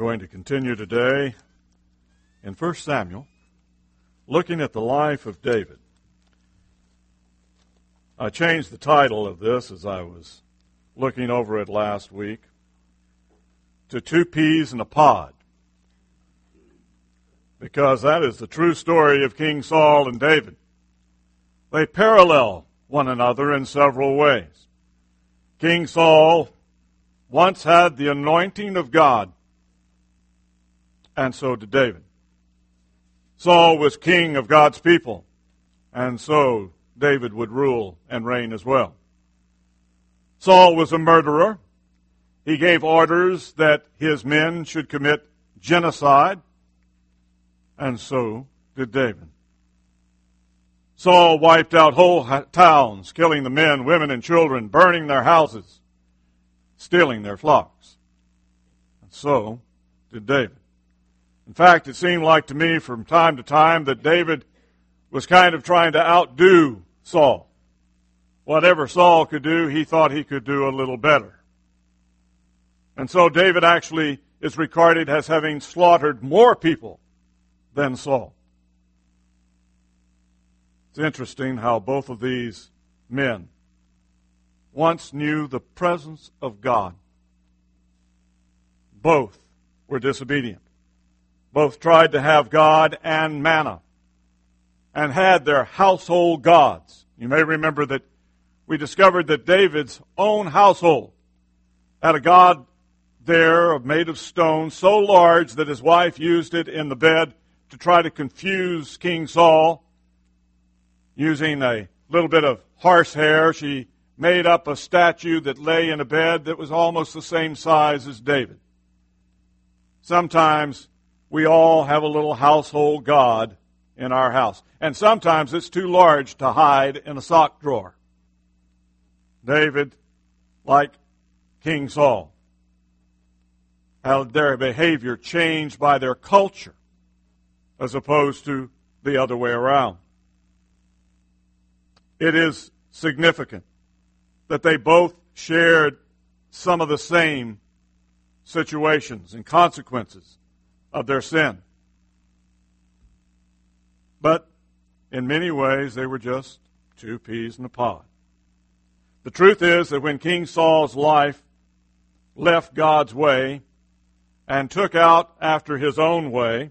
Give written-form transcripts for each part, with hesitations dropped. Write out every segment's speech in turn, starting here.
going to continue today in 1 Samuel, looking at the life of David. I changed the title of this as I was looking over it last week to 2 Peas in a Pod, because that is the true story of King Saul and David. They parallel one another in several ways. King Saul once had the anointing of God, and so did David. Saul was king of God's people, and so David would rule and reign as well. Saul was a murderer. He gave orders that his men should commit genocide, and so did David. Saul wiped out whole towns, killing the men, women, and children, burning their houses, stealing their flocks. And so did David. In fact, it seemed like to me from time to time that David was kind of trying to outdo Saul. Whatever Saul could do, he thought he could do a little better. And so David actually is recorded as having slaughtered more people than Saul. It's interesting how both of these men once knew the presence of God. Both were disobedient. Both tried to have God and manna and had their household gods. You may remember that we discovered that David's own household had a god there made of stone so large that his wife used it in the bed to try to confuse King Saul. Using a little bit of horsehair, she made up a statue that lay in a bed that was almost the same size as David. Sometimes we all have a little household god in our house. And sometimes it's too large to hide in a sock drawer. David, like King Saul, had their behavior changed by their culture as opposed to the other way around. It is significant that they both shared some of the same situations and consequences of their sin. But in many ways, they were just 2 peas in a pod. The truth is that when King Saul's life left God's way and took out after his own way,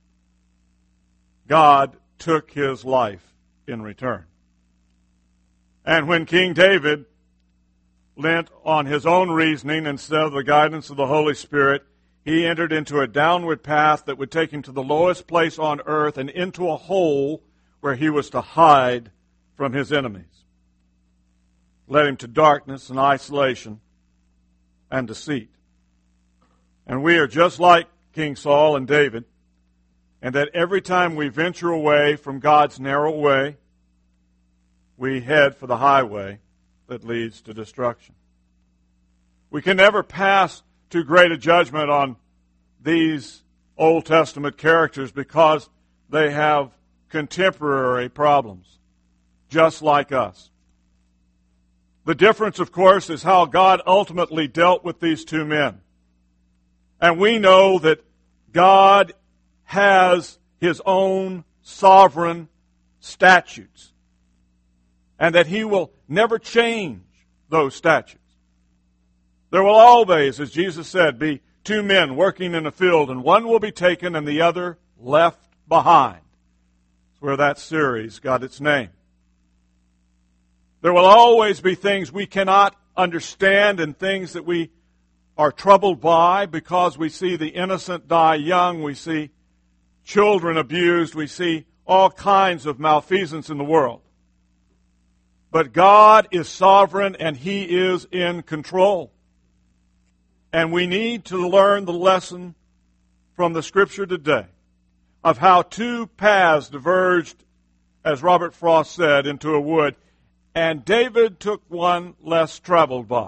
God took his life in return. And when King David leant on his own reasoning instead of the guidance of the Holy Spirit, he entered into a downward path that would take him to the lowest place on earth and into a hole where he was to hide from his enemies. Led him to darkness and isolation and deceit. And we are just like King Saul and David, and that every time we venture away from God's narrow way, we head for the highway that leads to destruction. We can never pass too great a judgment on these Old Testament characters because they have contemporary problems, just like us. The difference, of course, is how God ultimately dealt with these 2 men. And we know that God has His own sovereign statutes, and that He will never change those statutes. There will always, as Jesus said, be 2 men working in a field, and one will be taken and the other left behind. That's where that series got its name. There will always be things we cannot understand and things that we are troubled by because we see the innocent die young, we see children abused, we see all kinds of malfeasance in the world. But God is sovereign and He is in control. And we need to learn the lesson from the Scripture today of how 2 paths diverged, as Robert Frost said, into a wood, and David took one less traveled by.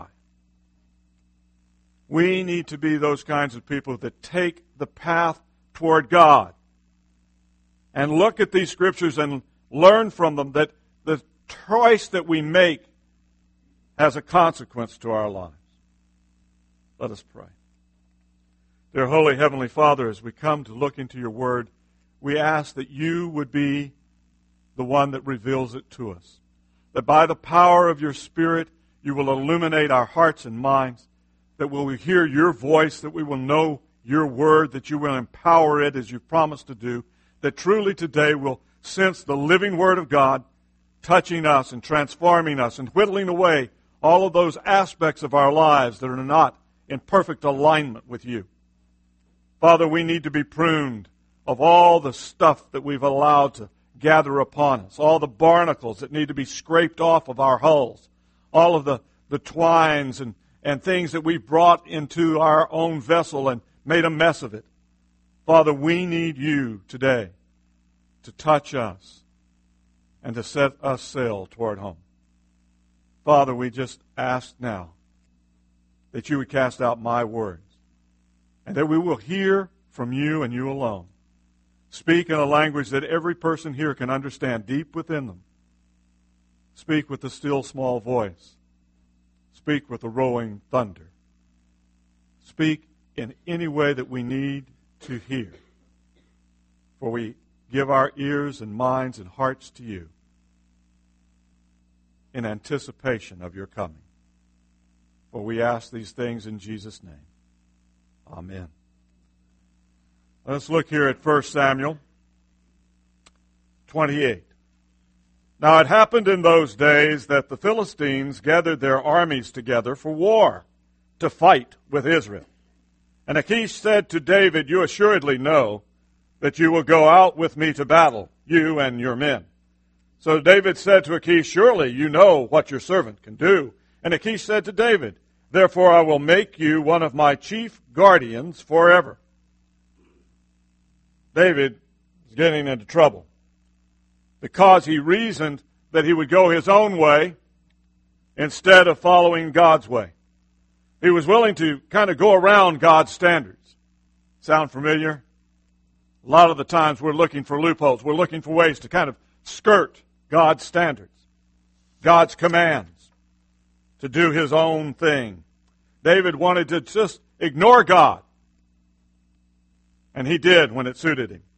We need to be those kinds of people that take the path toward God and look at these Scriptures and learn from them that the choice that we make has a consequence to our lives. Let us pray. Dear Holy Heavenly Father, as we come to look into your word, we ask that you would be the one that reveals it to us. That by the power of your Spirit, you will illuminate our hearts and minds, that we will hear your voice, that we will know your word, that you will empower it as you've promised to do, that truly today we'll sense the living word of God touching us and transforming us and whittling away all of those aspects of our lives that are not in perfect alignment with you. Father, we need to be pruned of all the stuff that we've allowed to gather upon us, all the barnacles that need to be scraped off of our hulls, all of the twines and things that we've brought into our own vessel and made a mess of it. Father, we need you today to touch us and to set us sail toward home. Father, we just ask now that you would cast out my words and that we will hear from you and you alone. Speak in a language that every person here can understand deep within them. Speak with the still small voice. Speak with the rolling thunder. Speak in any way that we need to hear. For we give our ears and minds and hearts to you in anticipation of your coming. For we ask these things in Jesus' name. Amen. Let's look here at 1 Samuel 28. Now it happened in those days that the Philistines gathered their armies together for war to fight with Israel. And Achish said to David, "You assuredly know that you will go out with me to battle, you and your men." So David said to Achish, "Surely you know what your servant can do." And Achish said to David, "Therefore I will make you one of my chief guardians forever." David is getting into trouble because he reasoned that he would go his own way instead of following God's way. He was willing to kind of go around God's standards. Sound familiar? A lot of the times we're looking for loopholes. We're looking for ways to kind of skirt God's standards, God's commands, to do his own thing. David wanted to just ignore God. And he did when it suited him.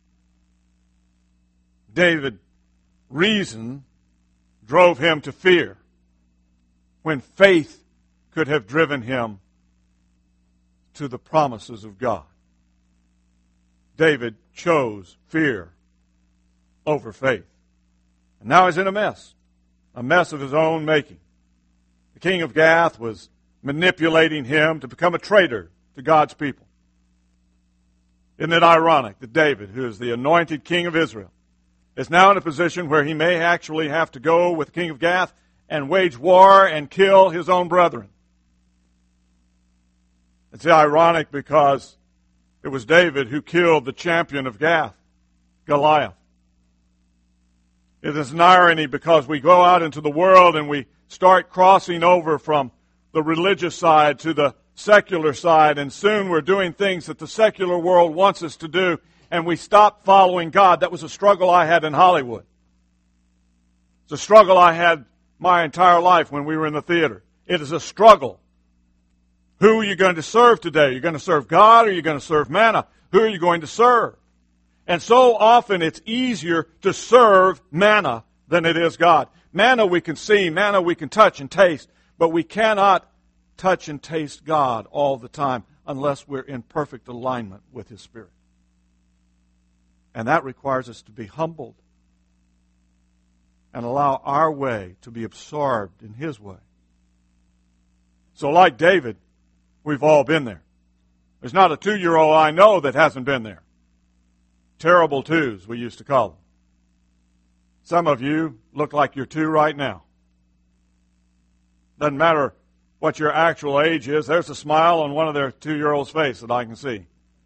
David's reason drove him to fear when faith could have driven him to the promises of God. David chose fear over faith. And now he's in a mess of his own making. The king of Gath was manipulating him to become a traitor to God's people. Isn't it ironic that David, who is the anointed king of Israel, is now in a position where he may actually have to go with the king of Gath and wage war and kill his own brethren? It's ironic because it was David who killed the champion of Gath, Goliath. It is an irony because we go out into the world and we start crossing over from the religious side to the secular side, and soon we're doing things that the secular world wants us to do, and we stop following God. That was a struggle I had in Hollywood. It's a struggle I had my entire life when we were in the theater. It is a struggle. Who are you going to serve today? Are you going to serve God or are you going to serve manna? Who are you going to serve? And so often it's easier to serve manna than it is God. Manna we can see, manna we can touch and taste, but we cannot touch and taste God all the time unless we're in perfect alignment with His Spirit. And that requires us to be humbled and allow our way to be absorbed in His way. So like David, we've all been there. There's not a 2-year-old I know that hasn't been there. Terrible twos, we used to call them. Some of you look like you're 2 right now. Doesn't matter what your actual age is. There's a smile on one of their 2-year-old's face that I can see.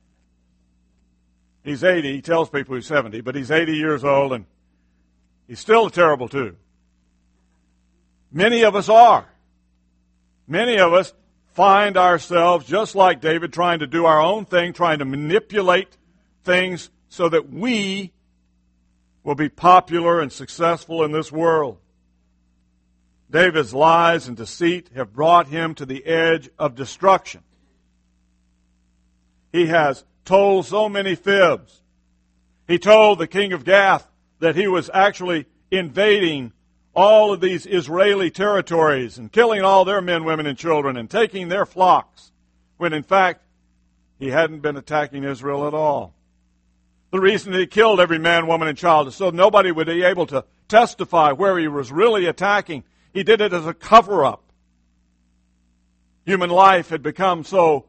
He's 80. He tells people he's 70, but he's 80 years old, and he's still a terrible 2. Many of us are. Many of us find ourselves, just like David, trying to do our own thing, trying to manipulate things so that we will be popular and successful in this world. David's lies and deceit have brought him to the edge of destruction. he has told so many fibs. He told the king of Gath that he was actually invading all of these Israeli territories and killing all their men, women, and children and taking their flocks, when in fact he hadn't been attacking Israel at all. The reason that he killed every man, woman, and child is so nobody would be able to testify where he was really attacking. He did it as a cover-up. Human life had become so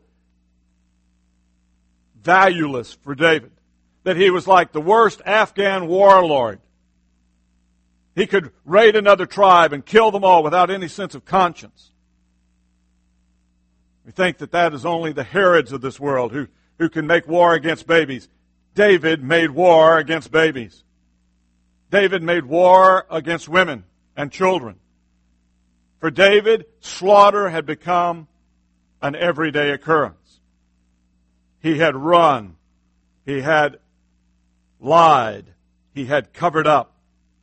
valueless for David that he was like the worst Afghan warlord. He could raid another tribe and kill them all without any sense of conscience. We think that that is only the Herods of this world who can make war against babies. David made war against babies. David made war against women and children. For David, slaughter had become an everyday occurrence. He had run. He had lied. He had covered up.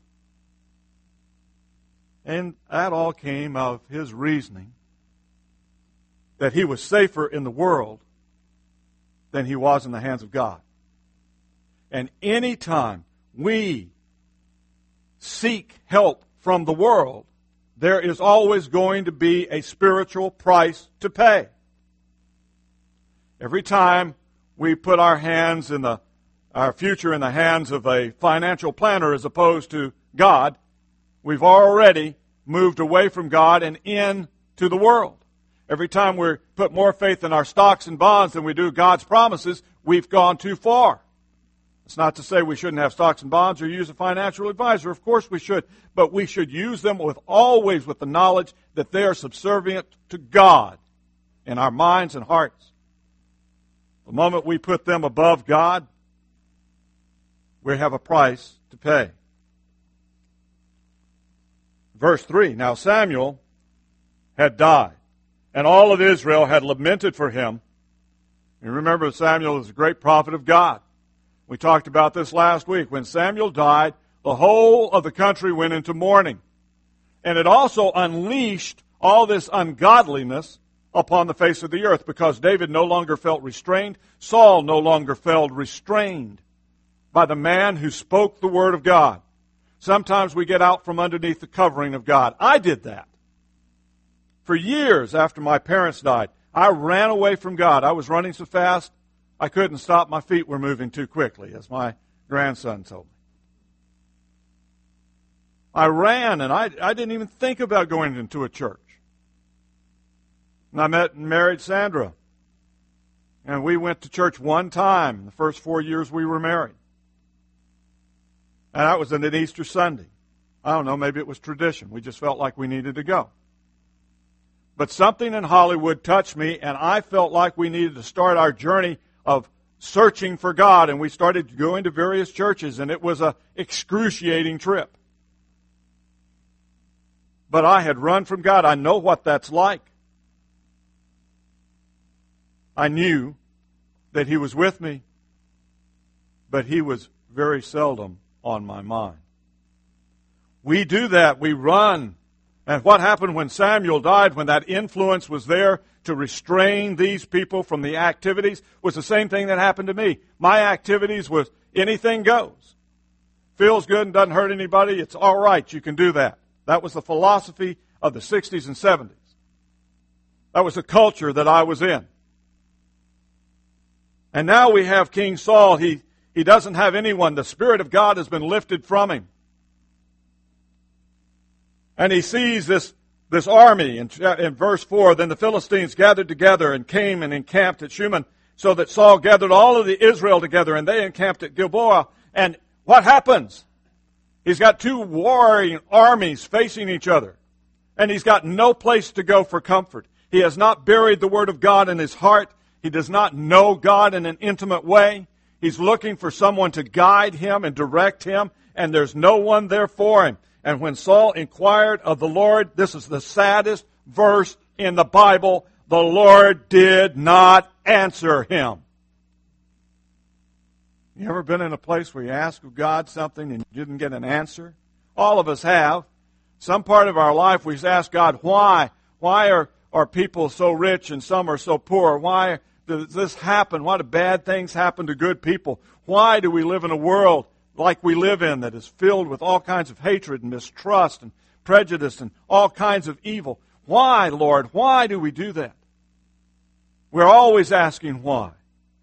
And that all came of his reasoning that he was safer in the world than he was in the hands of God. And any time we seek help from the world, there is always going to be a spiritual price to pay. Every time we put our future in the hands of a financial planner as opposed to God, we've already moved away from God and into the world. Every time we put more faith in our stocks and bonds than we do God's promises, we've gone too far. It's not to say we shouldn't have stocks and bonds or use a financial advisor. Of course we should. But we should use them always with the knowledge that they are subservient to God in our minds and hearts. The moment we put them above God, we have a price to pay. Verse 3, now Samuel had died, and all of Israel had lamented for him. You remember Samuel is a great prophet of God. We talked about this last week. When Samuel died, the whole of the country went into mourning. And it also unleashed all this ungodliness upon the face of the earth because David no longer felt restrained. Saul no longer felt restrained by the man who spoke the word of God. Sometimes we get out from underneath the covering of God. I did that. For years after my parents died, I ran away from God. I was running so fast, I couldn't stop. My feet were moving too quickly, as my grandson told me. I ran, and I didn't even think about going into a church. And I met and married Sandra. And we went to church one time the first 4 years we were married. And that was on an Easter Sunday. I don't know, maybe it was tradition. We just felt like we needed to go. But something in Hollywood touched me, and I felt like we needed to start our journey of searching for God. And we started going to various churches, and it was an excruciating trip. But I had run from God. I know what that's like. I knew that He was with me, but He was very seldom on my mind. We do that. We run. And what happened when Samuel died, when that influence was there to restrain these people from the activities, was the same thing that happened to me. My activities was anything goes. Feels good and doesn't hurt anybody, it's all right, you can do that. That was the philosophy of the 60s and 70s. That was the culture that I was in. And now we have King Saul. He doesn't have anyone. The Spirit of God has been lifted from him. And he sees this army in verse 4. Then the Philistines gathered together and came and encamped at Shuman, so that Saul gathered all of the Israel together, and they encamped at Gilboa. And what happens? He's got two warring armies facing each other. And he's got no place to go for comfort. He has not buried the Word of God in his heart. He does not know God in an intimate way. He's looking for someone to guide him and direct him, and there's no one there for him. And when Saul inquired of the Lord, this is the saddest verse in the Bible, the Lord did not answer him. You ever been in a place where you ask of God something and you didn't get an answer? All of us have. Some part of our life we ask God, why? Why are people so rich and some are so poor? Why does this happen? Why do bad things happen to good people? Why do we live in a world like we live in that is filled with all kinds of hatred and mistrust and prejudice and all kinds of evil? Why, Lord? Why do we do that? We're always asking why.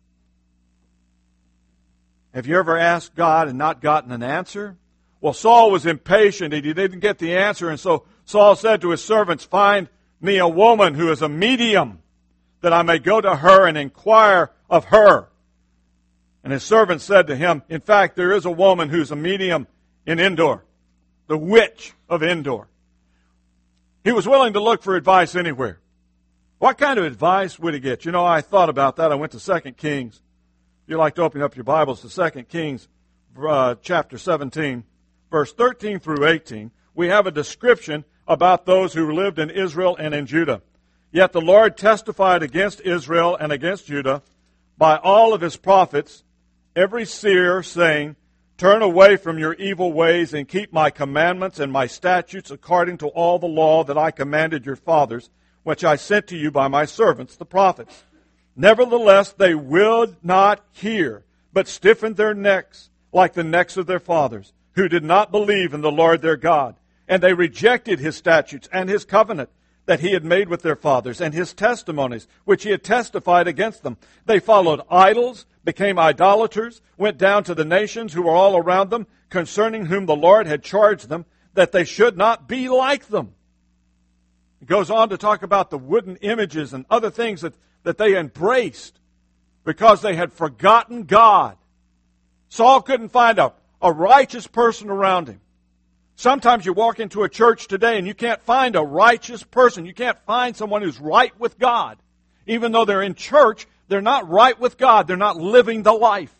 Have you ever asked God and not gotten an answer? Well, Saul was impatient and he didn't get the answer, and so Saul said to his servants, "Find me a woman who is a medium, that I may go to her and inquire of her." And his servant said to him, "In fact, there is a woman who's a medium in Endor, the witch of Endor." He was willing to look for advice anywhere. What kind of advice would he get? You know, I thought about that. I went to 2 Kings. If you'd like to open up your Bibles to 2 Kings chapter 17, verse 13 through 18, we have a description about those who lived in Israel and in Judah. "Yet the Lord testified against Israel and against Judah by all of his prophets, every seer, saying, 'Turn away from your evil ways and keep my commandments and my statutes according to all the law that I commanded your fathers, which I sent to you by my servants, the prophets.' Nevertheless, they would not hear, but stiffened their necks like the necks of their fathers, who did not believe in the Lord their God. And they rejected his statutes and his covenant that he had made with their fathers, and his testimonies, which he had testified against them. They followed idols, became idolaters, went down to the nations who were all around them, concerning whom the Lord had charged them, that they should not be like them." He goes on to talk about the wooden images and other things that they embraced because they had forgotten God. Saul couldn't find a righteous person around him. Sometimes you walk into a church today and you can't find a righteous person. You can't find someone who's right with God. Even though they're in church, they're not right with God. They're not living the life.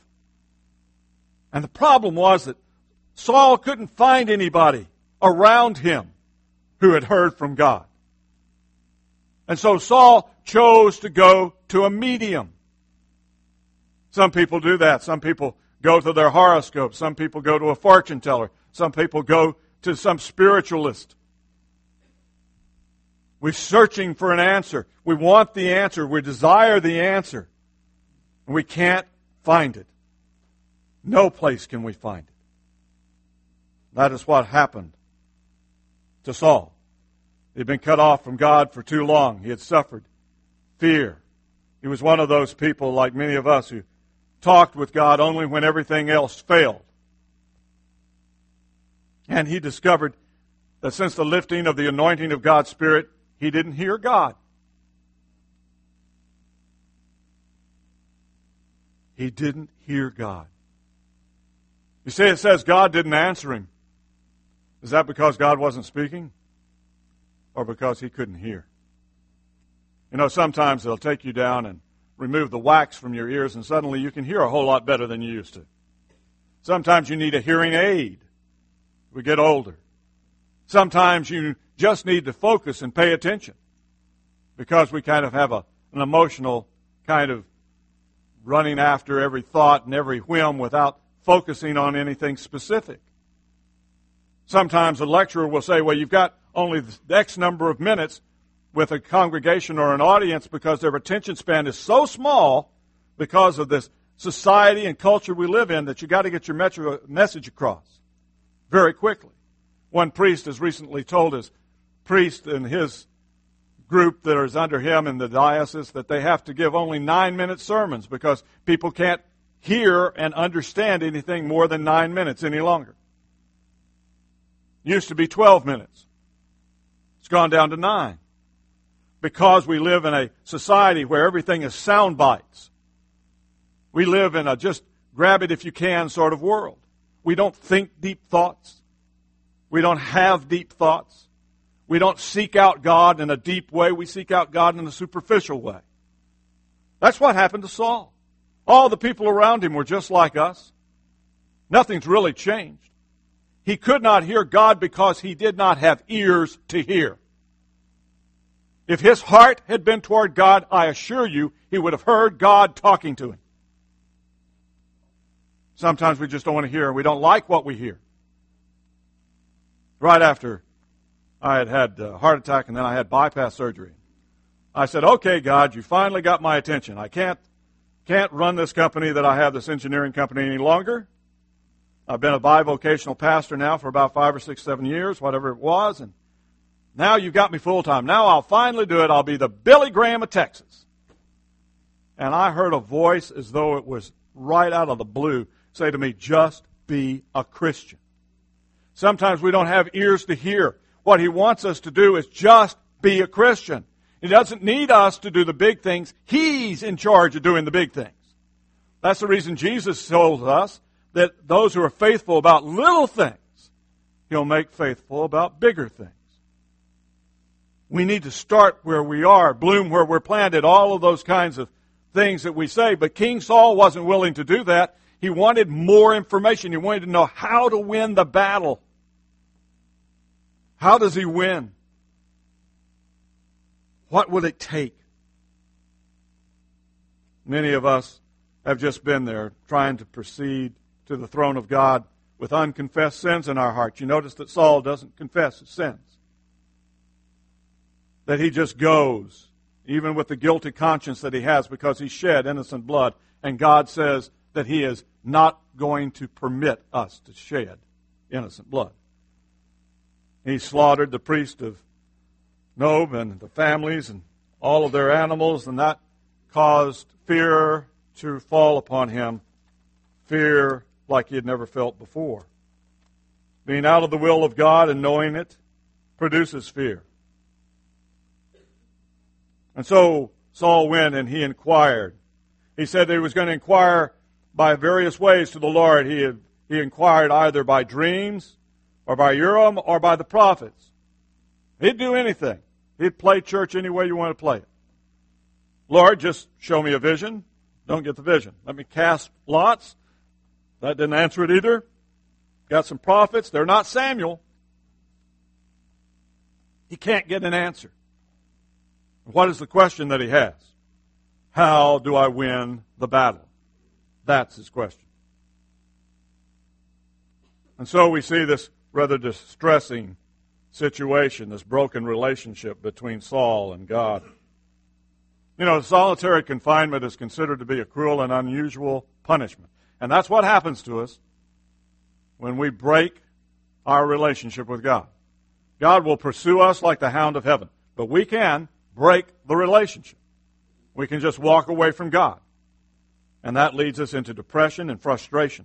And the problem was that Saul couldn't find anybody around him who had heard from God. And so Saul chose to go to a medium. Some people do that. Some people go to their horoscope. Some people go to a fortune teller. Some people go to some spiritualist. We're searching for an answer. We want the answer. We desire the answer. And we can't find it. No place can we find it. That is what happened to Saul. He had been cut off from God for too long. He had suffered fear. He was one of those people, like many of us, who talked with God only when everything else failed. And he discovered that since the lifting of the anointing of God's Spirit, he didn't hear God. He didn't hear God. You see, it says God didn't answer him. Is that because God wasn't speaking? Or because he couldn't hear? You know, sometimes they'll take you down and remove the wax from your ears, and suddenly you can hear a whole lot better than you used to. Sometimes you need a hearing aid. We get older. Sometimes you just need to focus and pay attention because we kind of have an emotional kind of running after every thought and every whim without focusing on anything specific. Sometimes a lecturer will say, well, you've got only the X number of minutes with a congregation or an audience because their attention span is so small because of this society and culture we live in that you got to get your message across very quickly. One priest has recently told his priest and his group that is under him in the diocese that they have to give only 9-minute sermons because people can't hear and understand anything more than 9 minutes any longer. Used to be 12 minutes. It's gone down to 9. Because we live in a society where everything is sound bites. We live in a just grab it if you can sort of world. We don't think deep thoughts. We don't have deep thoughts. We don't seek out God in a deep way. We seek out God in a superficial way. That's what happened to Saul. All the people around him were just like us. Nothing's really changed. He could not hear God because he did not have ears to hear. If his heart had been toward God, I assure you, he would have heard God talking to him. Sometimes we just don't want to hear, and we don't like what we hear. Right after I had a heart attack and then I had bypass surgery, I said, okay, God, you finally got my attention. I can't run this company that I have, this engineering company, any longer. I've been a bivocational pastor now for about 5 or 6, 7 years, whatever it was, and now you've got me full-time. Now I'll finally do it. I'll be the Billy Graham of Texas. And I heard a voice as though it was right out of the blue say to me, just be a Christian. Sometimes we don't have ears to hear. What he wants us to do is just be a Christian. He doesn't need us to do the big things. He's in charge of doing the big things. That's the reason Jesus told us that those who are faithful about little things, He'll make faithful about bigger things. We need to start where we are, bloom where we're planted, all of those kinds of things that we say. But King Saul wasn't willing to do that. He wanted more information. He wanted to know how to win the battle. How does he win? What will it take? Many of us have just been there trying to proceed to the throne of God with unconfessed sins in our hearts. You notice that Saul doesn't confess his sins. That he just goes, even with the guilty conscience that he has because he shed innocent blood. And God says that He is not going to permit us to shed innocent blood. He slaughtered the priest of Nob and the families and all of their animals, and that caused fear to fall upon him, fear like he had never felt before. Being out of the will of God and knowing it produces fear. And so Saul went and he inquired. He said that he was going to inquire by various ways to the Lord. He inquired either by dreams or by Urim or by the prophets. He'd do anything. He'd play church any way you want to play it. Lord, just show me a vision. Don't get the vision. Let me cast lots. That didn't answer it either. Got some prophets. They're not Samuel. He can't get an answer. What is the question that he has? How do I win the battle? That's his question. And so we see this rather distressing situation, this broken relationship between Saul and God. You know, solitary confinement is considered to be a cruel and unusual punishment. And that's what happens to us when we break our relationship with God. God will pursue us like the hound of heaven. But we can break the relationship. We can just walk away from God. And that leads us into depression and frustration.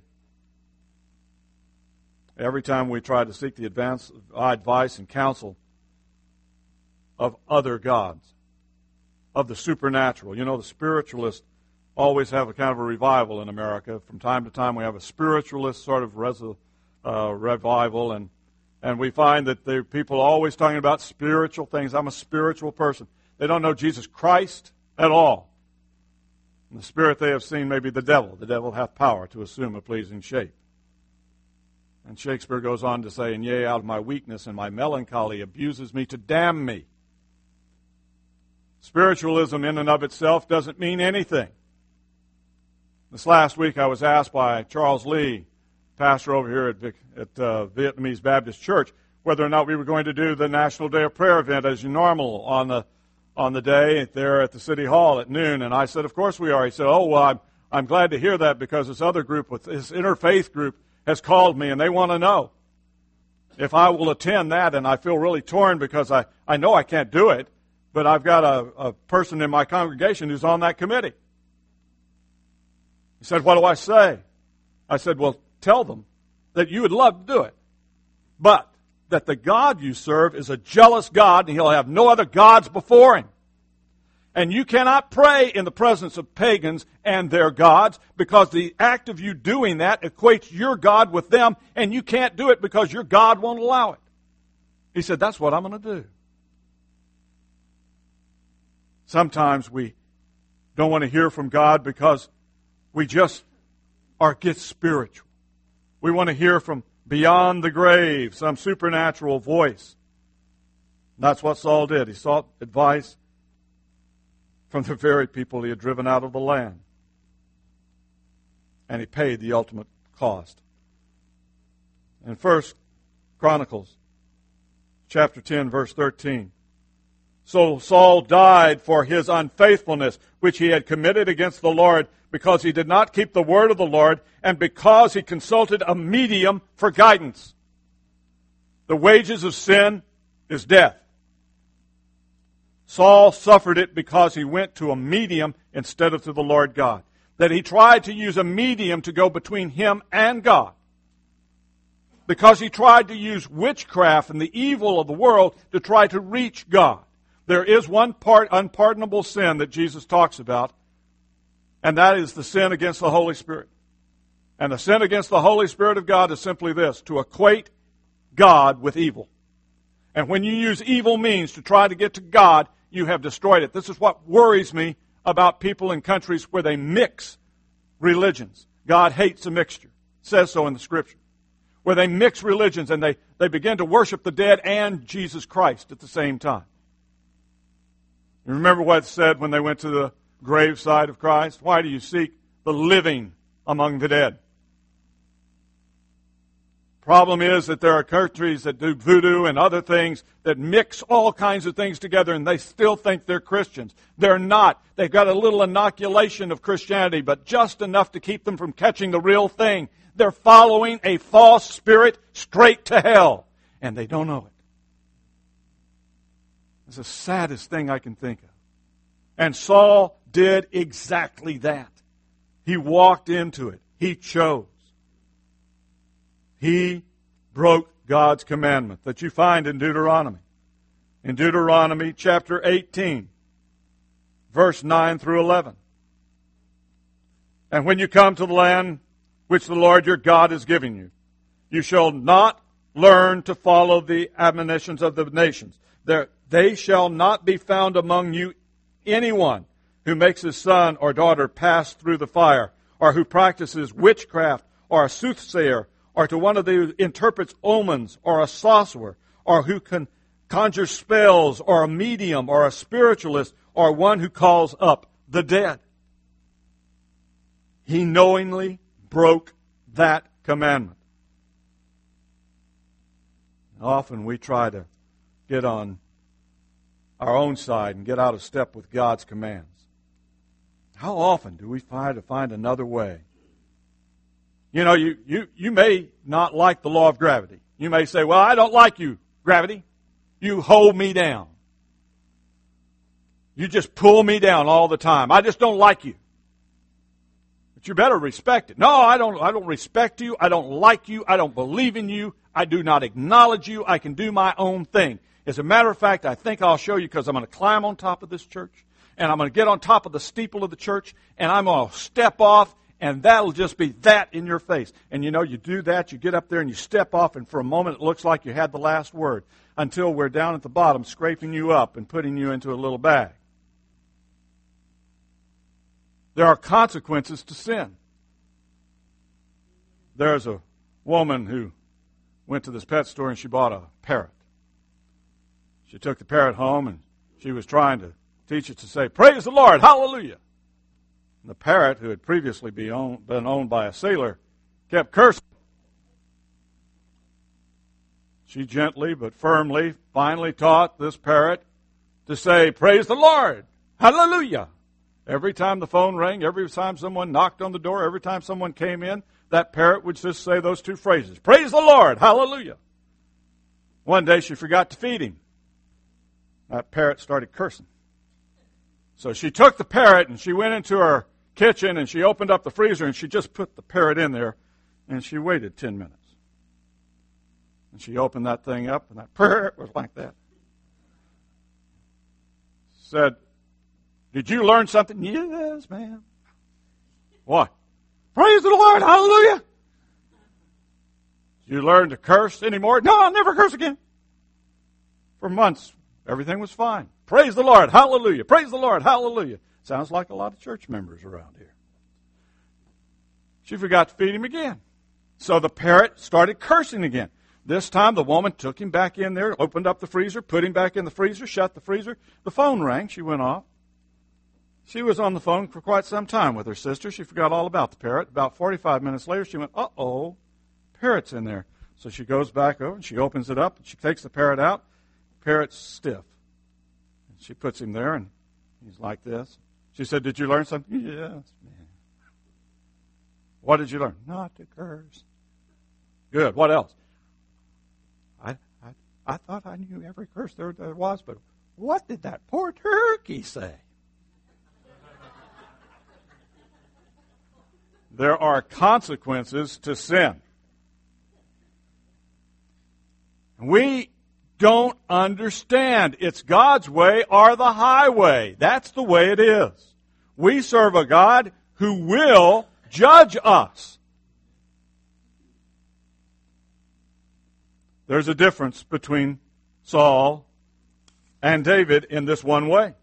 Every time we try to seek the advice and counsel of other gods, of the supernatural. You know, the spiritualists always have a kind of a revival in America. From time to time we have a spiritualist sort of revival, and we find that the people are always talking about spiritual things. I'm a spiritual person. They don't know Jesus Christ at all. And the spirit they have seen may be the devil. The devil hath power to assume a pleasing shape. And Shakespeare goes on to say, and yea, out of my weakness and my melancholy abuses me to damn me. Spiritualism in and of itself doesn't mean anything. This last week I was asked by Charles Lee, pastor over here at Vietnamese Baptist Church, whether or not we were going to do the National Day of Prayer event as normal on the day there at the City Hall at noon. And I said, of course we are. He said, oh, well, I'm glad to hear that because this other group, this interfaith group, has called me and they want to know if I will attend that. And I feel really torn because I know I can't do it, but I've got a person in my congregation who's on that committee. He said, what do I say? I said, well, tell them that you would love to do it, but that the God you serve is a jealous God and He'll have no other gods before Him. And you cannot pray in the presence of pagans and their gods because the act of you doing that equates your God with them, and you can't do it because your God won't allow it. He said, that's what I'm going to do. Sometimes we don't want to hear from God because we just get spiritual. We want to hear from beyond the grave, some supernatural voice. That's what Saul did. He sought advice from the very people he had driven out of the land. And he paid the ultimate cost. In 1 Chronicles chapter 10, verse 13, So Saul died for his unfaithfulness, which he had committed against the Lord, because he did not keep the word of the Lord, and because he consulted a medium for guidance. The wages of sin is death. Saul suffered it because he went to a medium instead of to the Lord God. That he tried to use a medium to go between him and God. Because he tried to use witchcraft and the evil of the world to try to reach God. There is one unpardonable sin that Jesus talks about, and that is the sin against the Holy Spirit. And the sin against the Holy Spirit of God is simply this: to equate God with evil. And when you use evil means to try to get to God, you have destroyed it. This is what worries me about people in countries where they mix religions. God hates a mixture. It says so in the Scripture. Where they mix religions and they begin to worship the dead and Jesus Christ at the same time. You remember what it said when they went to the graveside of Christ? Why do you seek the living among the dead? Problem is that there are countries that do voodoo and other things that mix all kinds of things together, and they still think they're Christians. They're not. They've got a little inoculation of Christianity, but just enough to keep them from catching the real thing. They're following a false spirit straight to hell, and they don't know it. It's the saddest thing I can think of. And Saul did exactly that. He walked into it. He chose. He broke God's commandment that you find in Deuteronomy. In Deuteronomy chapter 18, verse 9 through 11. And when you come to the land which the Lord your God is giving you, you shall not learn to follow the admonitions of the nations. They shall not be found among you anyone who makes his son or daughter pass through the fire, or who practices witchcraft, or a soothsayer, or to one of the interprets omens, or a sorcerer, or who can conjure spells, or a medium, or a spiritualist, or one who calls up the dead. He knowingly broke that commandment. Often we try to get on our own side and get out of step with God's commands. How often do we try to find another way? You know, you may not like the law of gravity. You may say, well, I don't like you, gravity. You hold me down. You just pull me down all the time. I just don't like you. But you better respect it. No, I don't respect you. I don't like you. I don't believe in you. I do not acknowledge you. I can do my own thing. As a matter of fact, I think I'll show you, because I'm going to climb on top of this church, and I'm going to get on top of the steeple of the church, and I'm going to step off, and that'll just be that in your face. And you know, you do that, you get up there and you step off, and for a moment it looks like you had the last word, until we're down at the bottom scraping you up and putting you into a little bag. There are consequences to sin. There's a woman who went to this pet store and she bought a parrot. She took the parrot home and she was trying to teach it to say, "Praise the Lord, hallelujah." And the parrot, who had previously been owned by a sailor, kept cursing. She gently but firmly finally taught this parrot to say, "Praise the Lord, hallelujah." Every time the phone rang, every time someone knocked on the door, every time someone came in, that parrot would just say those two phrases, "Praise the Lord, hallelujah." One day she forgot to feed him. That parrot started cursing. So she took the parrot and she went into her kitchen and she opened up the freezer and she just put the parrot in there and she waited 10 minutes. And she opened that thing up and that parrot was like that. Said, "Did you learn something?" "Yes, ma'am." "What?" "Praise the Lord, hallelujah." "Did you learn to curse anymore?" "No, I'll never curse again." For months, everything was fine. "Praise the Lord, hallelujah. Praise the Lord, hallelujah." Sounds like a lot of church members around here. She forgot to feed him again. So the parrot started cursing again. This time the woman took him back in there, opened up the freezer, put him back in the freezer, shut the freezer. The phone rang. She went off. She was on the phone for quite some time with her sister. She forgot all about the parrot. About 45 minutes later, she went, "Uh-oh, parrot's in there." So she goes back over and she opens it up and she takes the parrot out. The parrot's stiff. She puts him there, and he's like this. She said, "Did you learn something?" "Yes, man." "What did you learn?" "Not to curse." "Good. What else?" I thought I knew every curse there was, but what did that poor turkey say?" There are consequences to sin. We don't understand. It's God's way or the highway. That's the way it is. We serve a God who will judge us. There's a difference between Saul and David in this one way.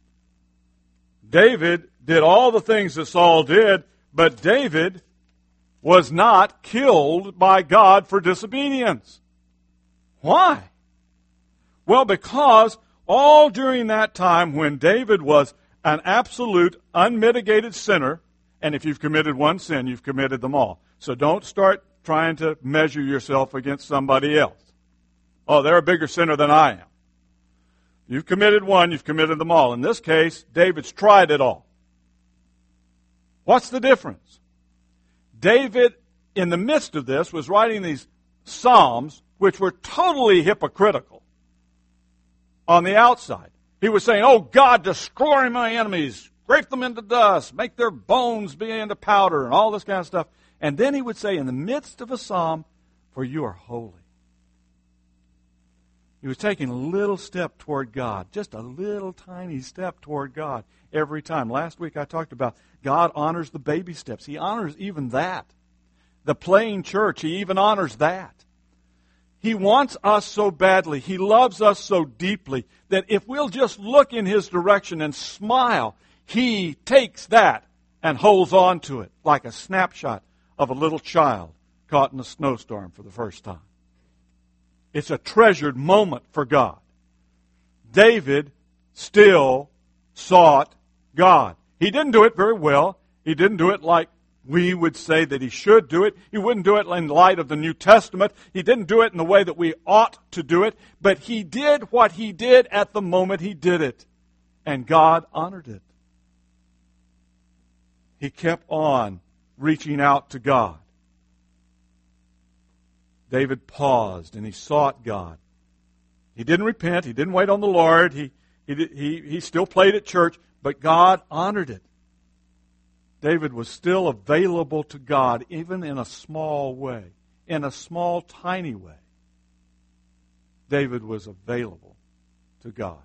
David did all the things that Saul did, but David was not killed by God for disobedience. Why? Well, because all during that time when David was an absolute, unmitigated sinner, and if you've committed one sin, you've committed them all. So don't start trying to measure yourself against somebody else. "Oh, they're a bigger sinner than I am." You've committed one, you've committed them all. In this case, David's tried it all. What's the difference? David, in the midst of this, was writing these Psalms which were totally hypocritical on the outside. He was saying, "Oh, God, destroy my enemies, scrape them into dust, make their bones be into powder," and all this kind of stuff. And then he would say, in the midst of a psalm, "For you are holy." He was taking a little step toward God, just a little tiny step toward God every time. Last week I talked about God honors the baby steps. He honors even that. The plain church, He even honors that. He wants us so badly, He loves us so deeply, that if we'll just look in His direction and smile, He takes that and holds on to it like a snapshot of a little child caught in a snowstorm for the first time. It's a treasured moment for God. David still sought God. He didn't do it very well. He didn't do it like we would say that he should do it. He wouldn't do it in light of the New Testament. He didn't do it in the way that we ought to do it. But he did what he did at the moment he did it. And God honored it. He kept on reaching out to God. David paused and he sought God. He didn't repent. He didn't wait on the Lord. He still played at church, but God honored it. David was still available to God, even in a small way, in a small, tiny way. David was available to God.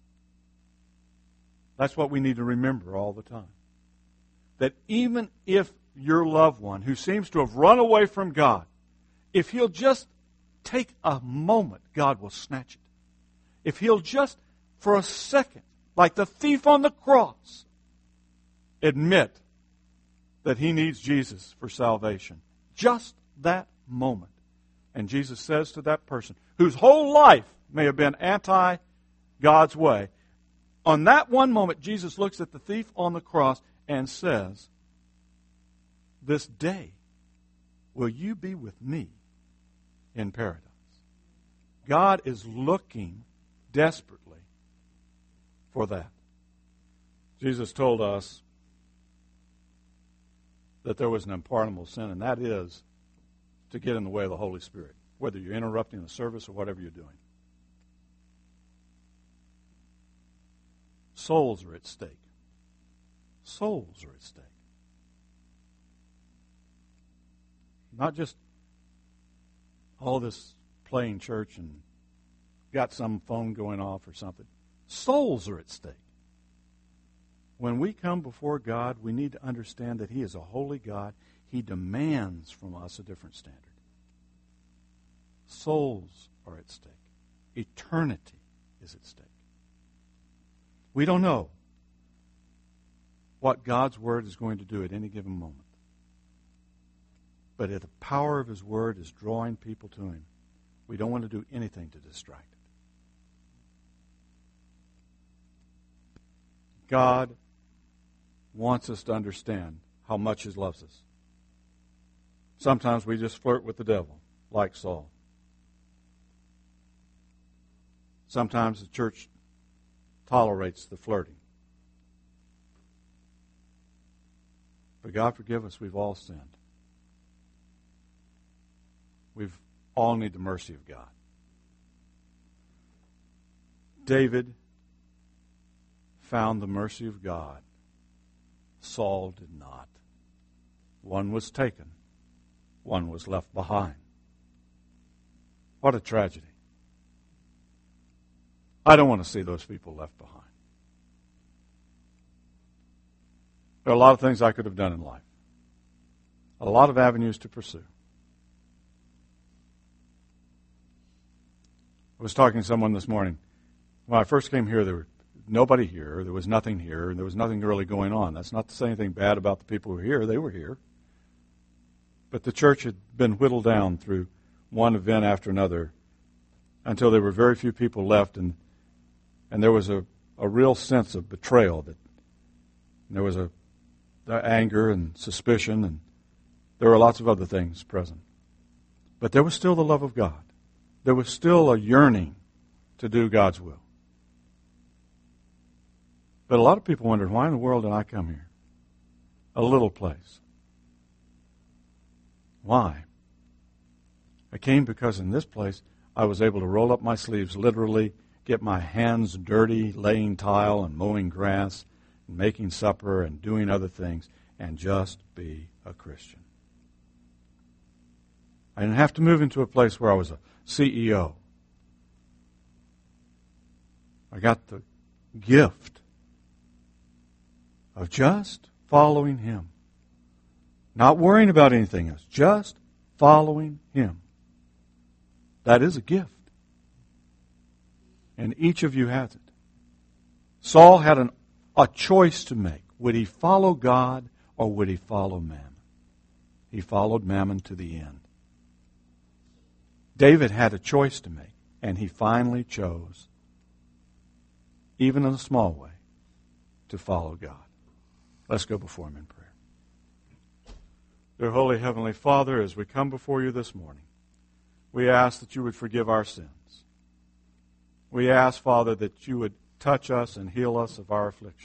That's what we need to remember all the time. That even if your loved one who seems to have run away from God, if he'll just take a moment, God will snatch it. If he'll just, for a second, like the thief on the cross, admit that he needs Jesus for salvation. Just that moment. And Jesus says to that person, whose whole life may have been anti-God's way, on that one moment, Jesus looks at the thief on the cross and says, "This day will you be with me in paradise." God is looking desperately for that. Jesus told us that there was an unpardonable sin, and that is to get in the way of the Holy Spirit, whether you're interrupting the service or whatever you're doing. Souls are at stake. Souls are at stake. Not just all this playing church and got some phone going off or something. Souls are at stake. When we come before God, we need to understand that He is a holy God. He demands from us a different standard. Souls are at stake. Eternity is at stake. We don't know what God's Word is going to do at any given moment. But if the power of His Word is drawing people to Him, we don't want to do anything to distract it. God wants us to understand how much He loves us. Sometimes we just flirt with the devil, like Saul. Sometimes the church tolerates the flirting. But God forgive us, we've all sinned. We've all need the mercy of God. David found the mercy of God. Saul did not. One was taken. One was left behind. What a tragedy. I don't want to see those people left behind. There are a lot of things I could have done in life. A lot of avenues to pursue. I was talking to someone this morning. When I first came here, there was nobody here. There was nothing here. And there was nothing really going on. That's not to say anything bad about the people who were here. They were here. But the church had been whittled down through one event after another until there were very few people left. And there was a real sense of betrayal. That there was the anger and suspicion. And there were lots of other things present. But there was still the love of God. There was still a yearning to do God's will. But a lot of people wondered, why in the world did I come here? A little place. Why? I came because in this place I was able to roll up my sleeves, literally get my hands dirty, laying tile and mowing grass and making supper and doing other things, and just be a Christian. I didn't have to move into a place where I was a CEO. I got the gift of just following Him. Not worrying about anything else. Just following Him. That is a gift. And each of you has it. Saul had a choice to make. Would he follow God or would he follow Mammon? He followed Mammon to the end. David had a choice to make, and he finally chose, even in a small way, to follow God. Let's go before Him in prayer. Dear Holy Heavenly Father, as we come before You this morning, we ask that You would forgive our sins. We ask, Father, that You would touch us and heal us of our afflictions.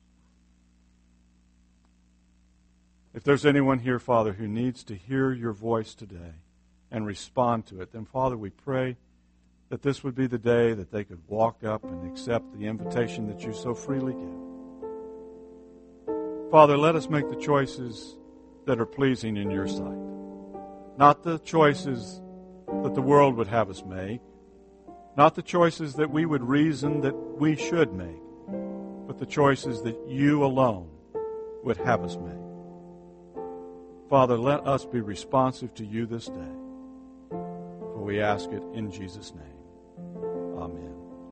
If there's anyone here, Father, who needs to hear Your voice today and respond to it, then, Father, we pray that this would be the day that they could walk up and accept the invitation that You so freely give. Father, let us make the choices that are pleasing in Your sight. Not the choices that the world would have us make. Not the choices that we would reason that we should make. But the choices that You alone would have us make. Father, let us be responsive to You this day. For we ask it in Jesus' name.